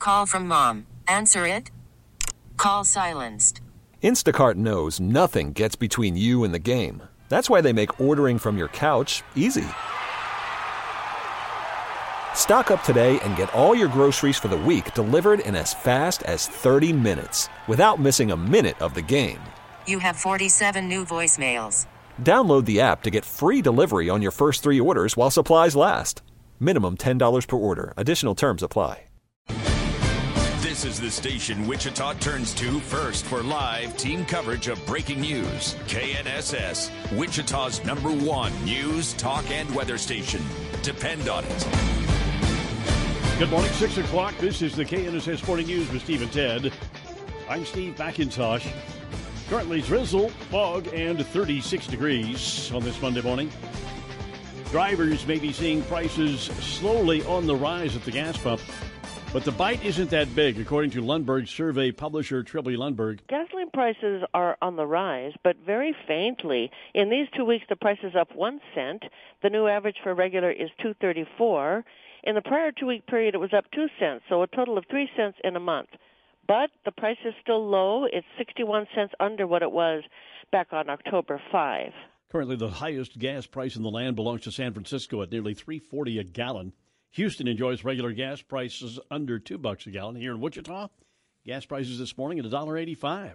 Call from mom. Answer it. Call silenced. Instacart knows nothing gets between you and the game. That's why they make ordering from your couch easy. Stock up today and get all your groceries for the week delivered in as fast as 30 minutes without missing a minute of the game. You have 47 new voicemails. Download the app to get free delivery on your first 3 orders while supplies last. Minimum $10 per order. Additional terms apply. This is the station Wichita turns to first for live team coverage of breaking news. KNSS, Wichita's #1 news, talk, and weather station. Depend on it. Good morning, 6 o'clock. This is the KNSS Sporting News with Steve and Ted. I'm Steve McIntosh. Currently drizzle, fog, and 36 degrees on this Monday morning. Drivers may be seeing prices slowly on the rise at the gas pump, but the bite isn't that big, according to Lundberg survey publisher Trilby Lundberg. Gasoline prices are on the rise, but very faintly. In these 2 weeks, the price is up 1 cent. The new average for regular is $2.34. In the prior 2-week period, it was up 2 cents, so a total of 3 cents in a month. But the price is still low. It's 61 cents under what it was back on October 5. Currently, the highest gas price in the land belongs to San Francisco at nearly $3.40 a gallon. Houston enjoys regular gas prices under $2 a gallon. Here in Wichita, gas prices this morning at $1.85.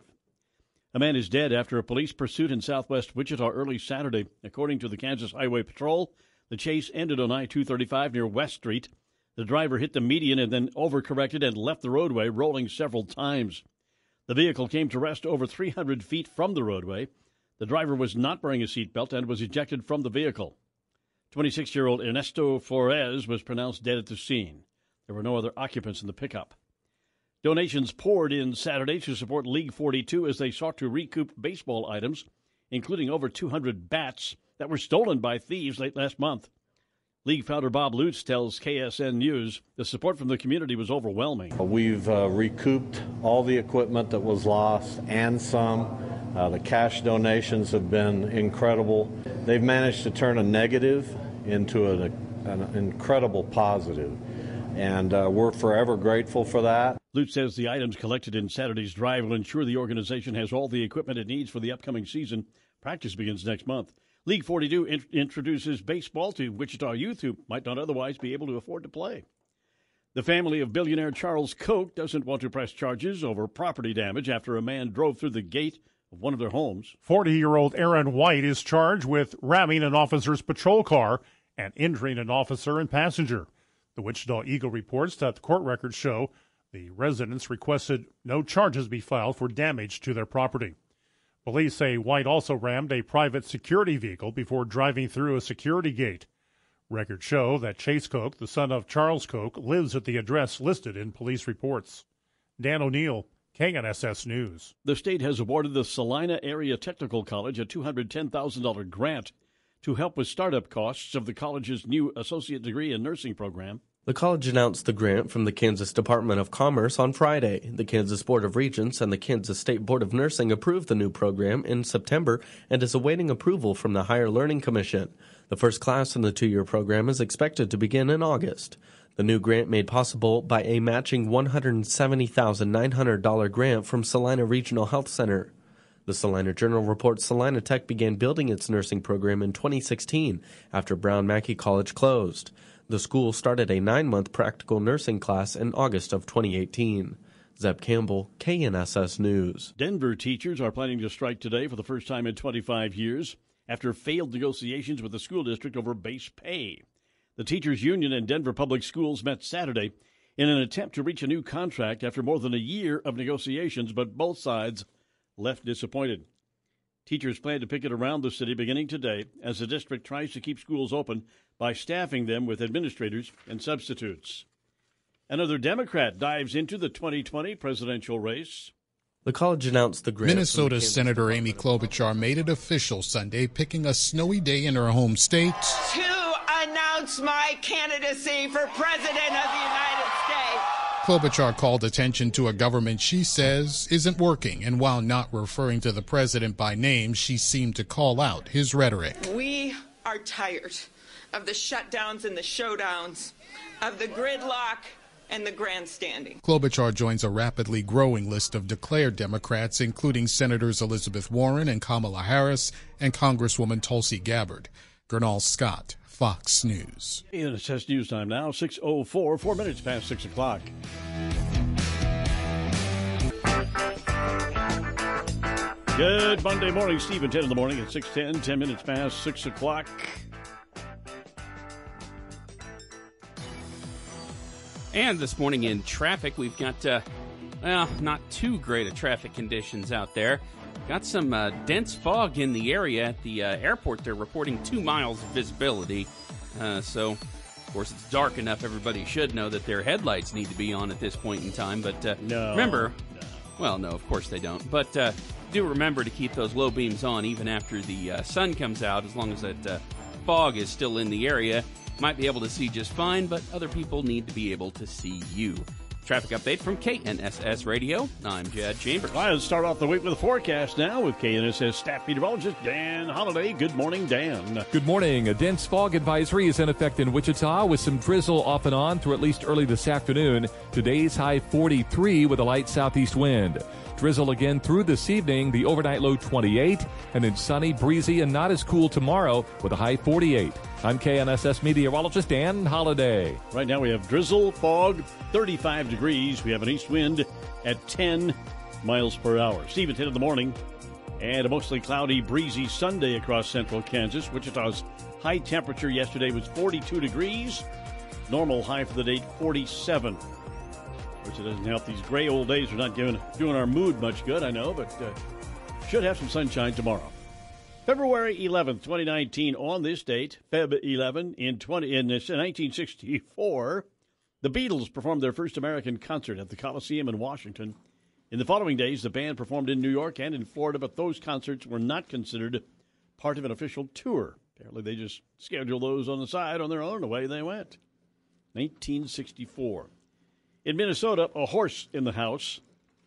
A man is dead after a police pursuit in southwest Wichita early Saturday. According to the Kansas Highway Patrol, the chase ended on I-235 near West Street. The driver hit the median and then overcorrected and left the roadway, rolling several times. The vehicle came to rest over 300 feet from the roadway. The driver was not wearing a seatbelt and was ejected from the vehicle. 26-year-old Ernesto Flores was pronounced dead at the scene. There were no other occupants in the pickup. Donations poured in Saturday to support League 42 as they sought to recoup baseball items, including over 200 bats that were stolen by thieves late last month. League founder Bob Lutz tells KSN News the support from the community was overwhelming. We've recouped all the equipment that was lost and some. The cash donations have been incredible. They've managed to turn a negative into an incredible positive, and we're forever grateful for that. Lutz says the items collected in Saturday's drive will ensure the organization has all the equipment it needs for the upcoming season. Practice begins next month. League 42 introduces baseball to Wichita youth who might not otherwise be able to afford to play. The family of billionaire Charles Koch doesn't want to press charges over property damage after a man drove through the gate of one of their homes. 40-year-old Aaron White is charged with ramming an officer's patrol car and injuring an officer and passenger. The Wichita Eagle reports that the court records show the residents requested no charges be filed for damage to their property. Police say White also rammed a private security vehicle before driving through a security gate. Records show that Chase Koch, the son of Charles Koch, lives at the address listed in police reports. Dan O'Neill, KNSS News. The state has awarded the Salina Area Technical College a $210,000 grant to help with startup costs of the college's new associate degree in nursing program. The college announced the grant from the Kansas Department of Commerce on Friday. The Kansas Board of Regents and the Kansas State Board of Nursing approved the new program in September and is awaiting approval from the Higher Learning Commission. The first class in the 2-year program is expected to begin in August. The new grant made possible by a matching $170,900 grant from Salina Regional Health Center. The Salina Journal reports Salina Tech began building its nursing program in 2016 after Brown Mackie College closed. The school started a 9-month practical nursing class in August of 2018. Zeb Campbell, KNSS News. Denver teachers are planning to strike today for the first time in 25 years after failed negotiations with the school district over base pay. The teachers' union and Denver Public Schools met Saturday in an attempt to reach a new contract after more than a year of negotiations, but both sides left disappointed. Teachers plan to picket around the city beginning today as the district tries to keep schools open by staffing them with administrators and substitutes. Another Democrat dives into the 2020 presidential race. The college announced the grant. Minnesota Senator Amy Klobuchar made it official Sunday, picking a snowy day in her home state to announce my candidacy for President of the United States. Klobuchar called attention to a government she says isn't working, and while not referring to the president by name, she seemed to call out his rhetoric. We are tired of the shutdowns and the showdowns, of the gridlock and the grandstanding. Klobuchar joins a rapidly growing list of declared Democrats, including Senators Elizabeth Warren and Kamala Harris and Congresswoman Tulsi Gabbard. Gernal Scott, Fox News. KNSS News Time now, 6:04, 4 minutes past 6 o'clock. Good Monday morning, Steve, and 10 in the morning at 6:10, 10 minutes past 6 o'clock. And this morning in traffic, we've got, not too great of traffic conditions out there. Got some dense fog in the area at the airport. They're reporting 2 miles of visibility. So, of course, it's dark enough. Everybody should know that their headlights need to be on at this point in time. But remember, well, no, of course they don't. But do remember to keep those low beams on even after the sun comes out, as long as that fog is still in the area. Might be able to see just fine, but other people need to be able to see you. Traffic update from KNSS Radio. I'm Jad Chambers. All right, let's start off the week with a forecast now with KNSS staff meteorologist Dan Holliday. Good morning, Dan. Good morning. A dense fog advisory is in effect in Wichita with some drizzle off and on through at least early this afternoon. Today's high 43 with a light southeast wind. Drizzle again through this evening, the overnight low 28, and then sunny, breezy, and not as cool tomorrow with a high 48. I'm KNSS meteorologist Dan Holliday. Right now we have drizzle, fog, 35 degrees. We have an east wind at 10 miles per hour. Steve at 10 in the morning, and a mostly cloudy, breezy Sunday across central Kansas. Wichita's high temperature yesterday was 42 degrees. Normal high for the day, 47. Which it doesn't help. These gray old days are not doing our mood much good, I know, but should have some sunshine tomorrow. February 11th, 2019, on this date, Feb 11, in 1964, the Beatles performed their first American concert at the Coliseum in Washington. In the following days, the band performed in New York and in Florida, but those concerts were not considered part of an official tour. Apparently, they just scheduled those on the side on their own, away they went. 1964. In Minnesota, a horse in the house.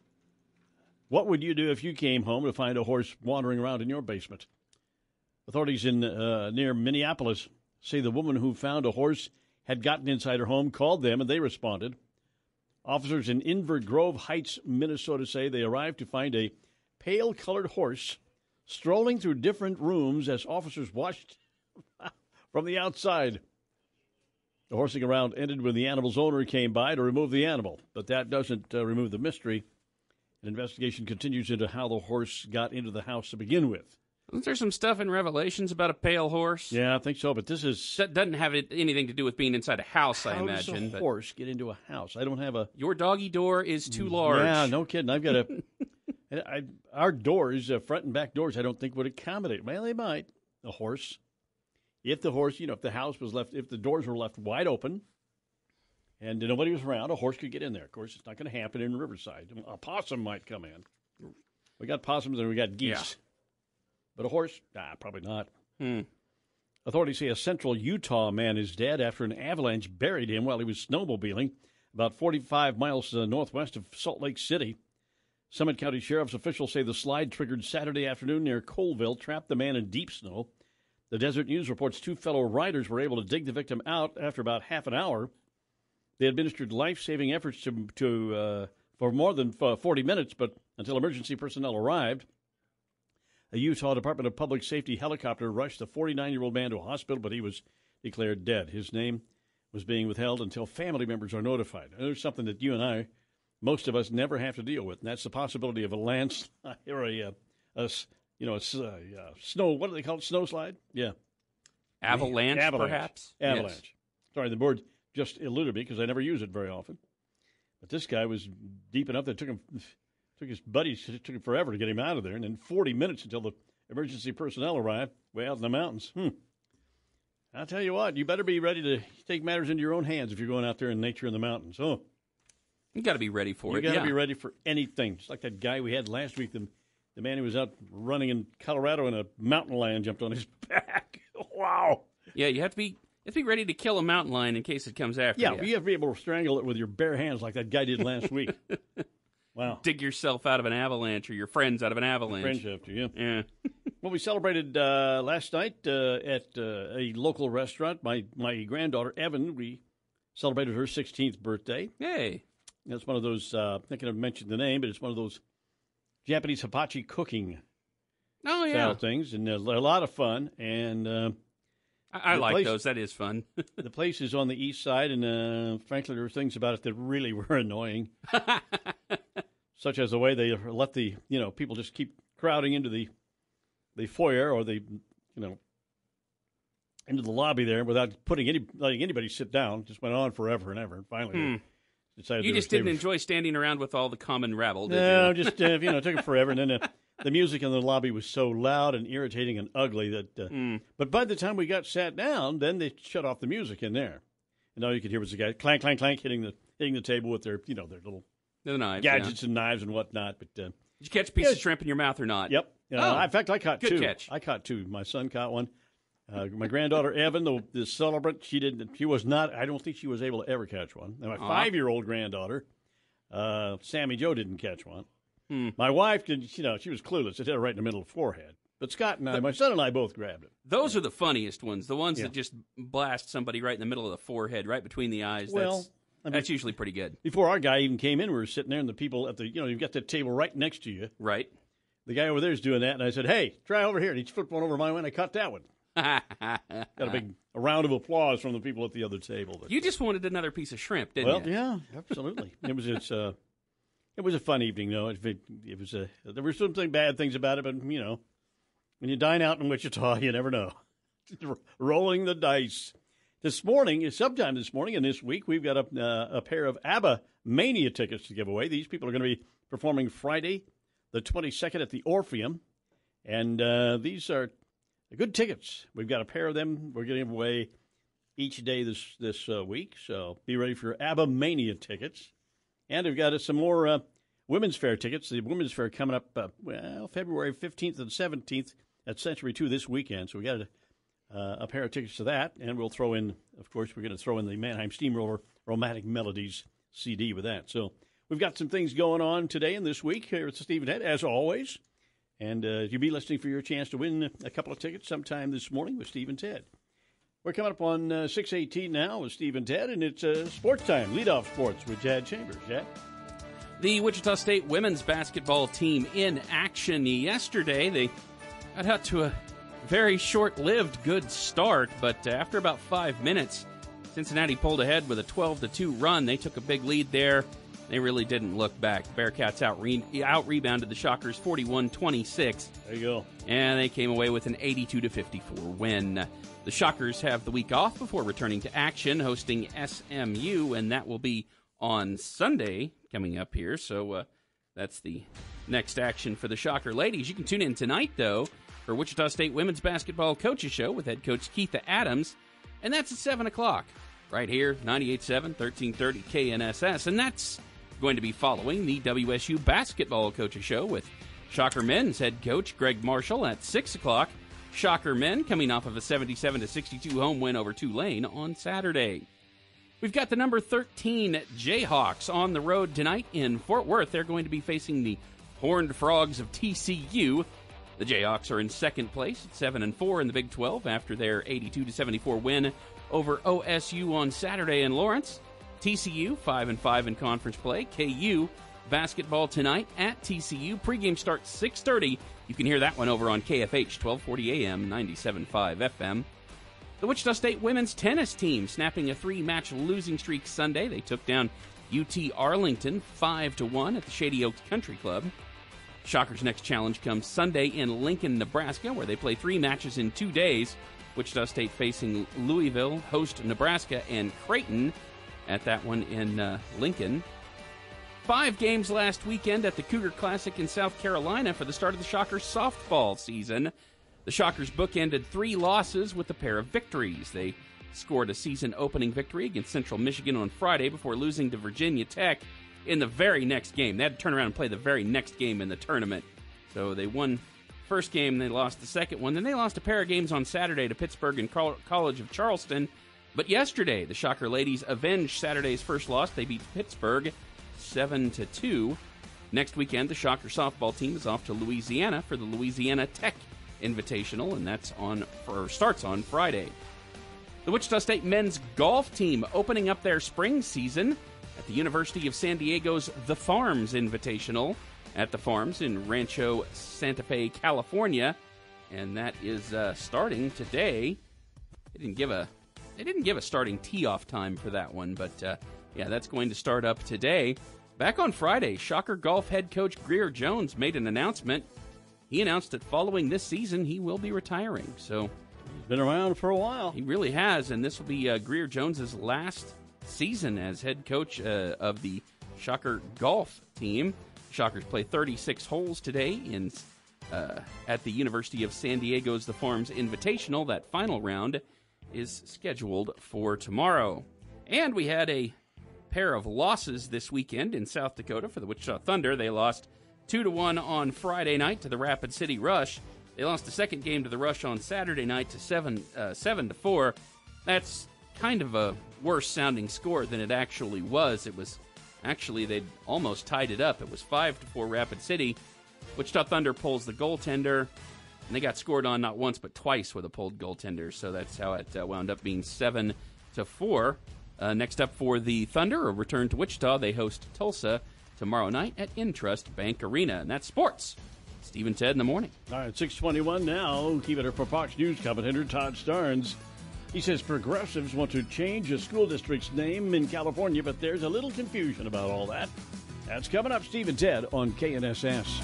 What would you do if you came home to find a horse wandering around in your basement? Authorities in near Minneapolis say the woman who found a horse had gotten inside her home, called them, and they responded. Officers in Inver Grove Heights, Minnesota, say they arrived to find a pale-colored horse strolling through different rooms as officers watched from the outside. The horsing around ended when the animal's owner came by to remove the animal, but that doesn't remove the mystery. An investigation continues into how the horse got into the house to begin with. Isn't there some stuff in Revelations about a pale horse? Yeah, I think so, but this is... That doesn't have anything to do with being inside a house, I imagine. How does a horse get into a house? I don't have a... Your doggy door is too large. Yeah, no kidding. I've got a... our doors, front and back doors, I don't think would accommodate. Well, they might. A horse... If the horse, if the house was left, if the doors were left wide open and nobody was around, a horse could get in there. Of course, it's not going to happen in Riverside. A possum might come in. We got possums and we got geese. Yeah. But a horse, probably not. Authorities say a central Utah man is dead after an avalanche buried him while he was snowmobiling about 45 miles northwest of Salt Lake City. Summit County Sheriff's officials say the slide triggered Saturday afternoon near Colville, trapped the man in deep snow. The Desert News reports 2 fellow riders were able to dig the victim out after about half an hour. They administered life-saving efforts for more than 40 minutes, but until emergency personnel arrived. A Utah Department of Public Safety helicopter rushed the 49-year-old man to a hospital, but he was declared dead. His name was being withheld until family members are notified. And there's something that you and I, most of us, never have to deal with, and that's the possibility of a landslide or snow, what do they call it? Snow slide? Yeah. Avalanche, perhaps? Avalanche. Yes. Sorry, the word just eluded me because I never use it very often. But this guy was deep enough that took his buddies, it took him forever to get him out of there, and then 40 minutes until the emergency personnel arrived way out in the mountains. I'll tell you what, you better be ready to take matters into your own hands if you're going out there in nature in the mountains. Oh, you got to be ready for it. You got to be ready for anything. Just like that guy we had last week, the man who was out running in Colorado and a mountain lion jumped on his back. Wow. Yeah, you have to be ready to kill a mountain lion in case it comes after you. Yeah, you have to be able to strangle it with your bare hands like that guy did last week. Wow. Dig yourself out of an avalanche or your friends out of an avalanche. Friends have to, yeah. Well, we celebrated last night at a local restaurant. My granddaughter, Evan, we celebrated her 16th birthday. Hey. That's one of those, I think I've mentioned the name, but it's one of those Japanese hibachi cooking style things, and a lot of fun. And I like those. That is fun. The place is on the east side, and frankly, there were things about it that really were annoying, such as the way they let the people just keep crowding into the foyer or into the lobby there without letting anybody sit down. It just went on forever and ever, and finally decided you just didn't enjoy standing around with all the common rabble, did no, you? Just it took it forever, and then the music in the lobby was so loud and irritating and ugly that. But by the time we got sat down, then they shut off the music in there, and all you could hear was the guy clank, clank, clank hitting the table with their their little knives, gadgets and knives and whatnot. But did you catch a piece of shrimp in your mouth or not? Yep. In fact, I caught good two. Catch. I caught two. My son caught one. My granddaughter Evan, the celebrant, she was not. I don't think she was able to ever catch one. And my 5-year-old granddaughter, Sammy Jo, didn't catch one. My wife did. She was clueless. It hit her right in the middle of the forehead. But Scott and my son and I both grabbed it. Those are the funniest ones. The ones that just blast somebody right in the middle of the forehead, right between the eyes. Well, that's usually pretty good. Before our guy even came in, we were sitting there, and the people at the you've got that table right next to you. Right. The guy over there is doing that, and I said, "Hey, try over here." And he flipped one over my way, and I caught that one. Got a round of applause from the people at the other table. You just wanted another piece of shrimp, didn't you? Well, yeah, absolutely. It was a fun evening, though. It was there were some bad things about it, but when you dine out in Wichita, you never know. Rolling the dice. Sometime this morning and this week, we've got a pair of ABBA Mania tickets to give away. These people are going to be performing Friday, the 22nd at the Orpheum, and these are good tickets. We've got a pair of them. We're going to give away each day this week, so be ready for your ABBA Mania tickets. And we've got some more Women's Fair tickets. The Women's Fair coming up, February 15th and 17th at Century 2 this weekend. So we got a pair of tickets to that, and we'll throw in, of course, we're going to throw in the Mannheim Steamroller Romantic Melodies CD with that. So we've got some things going on today and this week here at Steve and Ted, as always. And you'll be listening for your chance to win a couple of tickets sometime this morning with Steve and Ted. We're coming up on 6:18 now with Steve and Ted, and it's sports time, leadoff sports with Chad Chambers. Chad? The Wichita State women's basketball team in action yesterday. They got out to a very short-lived good start, but after about 5 minutes, Cincinnati pulled ahead with a 12-2 run. They took a big lead there. They really didn't look back. Bearcats out-rebounded the Shockers 41-26. There you go. And they came away with an 82-54 win. The Shockers have the week off before returning to action, hosting SMU, and that will be on Sunday coming up here. So that's the next action for the Shocker ladies. You can tune in tonight, though, for Wichita State Women's Basketball Coaches Show with head coach Keitha Adams, and that's at 7 o'clock right here, 98.7, 1330 KNSS, and that's going to be following the WSU Basketball Coaches Show with Shocker men's head coach Greg Marshall at 6 o'clock. Shocker men coming off of a 77-62 home win over Tulane on Saturday. We've got the number 13 Jayhawks on the road tonight in Fort Worth. They're going to be facing the Horned Frogs of TCU. The Jayhawks are in second place at 7-4 in the Big 12 after their 82-74 win over OSU on Saturday in Lawrence. TCU 5-5 in conference play. KU basketball tonight at TCU. Pregame starts 6:30. You can hear that one over on KFH 1240 AM, 97.5 FM. The Wichita State women's tennis team snapping a 3-match losing streak Sunday. They took down UT Arlington 5-1 at the Shady Oaks Country Club. Shockers' next challenge comes Sunday in Lincoln, Nebraska, where they play 3 matches in 2 days. Wichita State facing Louisville, host Nebraska, and Creighton at that one in Lincoln. 5 games last weekend at the Cougar Classic in South Carolina for the start of the Shockers softball season. The Shockers bookended 3 losses with a pair of victories. They scored a season-opening victory against Central Michigan on Friday before losing to Virginia Tech in the very next game. They had to turn around and play the very next game in the tournament. So they won first game, they lost the second one. Then they lost a pair of games on Saturday to Pittsburgh and College of Charleston. But yesterday, the Shocker ladies avenged Saturday's first loss. They beat Pittsburgh 7-2. Next weekend, the Shocker softball team is off to Louisiana for the Louisiana Tech Invitational, and that's starts on Friday. The Wichita State men's golf team opening up their spring season at the University of San Diego's The Farms Invitational at The Farms in Rancho Santa Fe, California. And that is starting today. They didn't give a starting tee-off time for that one, but yeah, that's going to start up today. Back on Friday, Shocker Golf head coach Greer Jones made an announcement. He announced that following this season, he will be retiring. So he's been around for a while. He really has, and this will be Greer Jones's last season as head coach of the Shocker Golf team. Shockers play 36 holes today at the University of San Diego's The Farms Invitational. That final round is scheduled for tomorrow. And we had a pair of losses this weekend in South Dakota for the Wichita Thunder. They lost 2-1 on Friday night to the Rapid City Rush. They lost the second game to the Rush on Saturday night to 7-4. That's kind of a worse sounding score than it actually was. It was actually, they'd almost tied it up. It was 5-4 Rapid City. Wichita Thunder pulls the goaltender, and they got scored on not once but twice with a pulled goaltender, so that's how it wound up being 7-4. Next up for the Thunder, a return to Wichita. They host Tulsa tomorrow night at Intrust Bank Arena, and that's sports. Steve and Ted in the morning. All right, 6:21 now. Keeping it for Fox News commentator Todd Starnes. He says progressives want to change a school district's name in California, but there's a little confusion about all that. That's coming up, Steve and Ted on KNSS.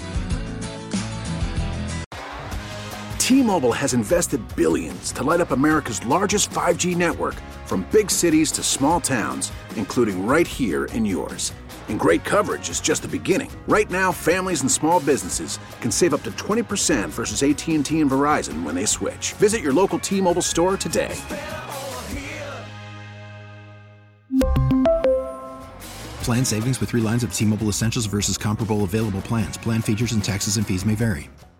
T-Mobile has invested billions to light up America's largest 5G network, from big cities to small towns, including right here in yours. And great coverage is just the beginning. Right now, families and small businesses can save up to 20% versus AT&T and Verizon when they switch. Visit your local T-Mobile store today. Plan savings with 3 lines of T-Mobile Essentials versus comparable available plans. Plan features and taxes and fees may vary.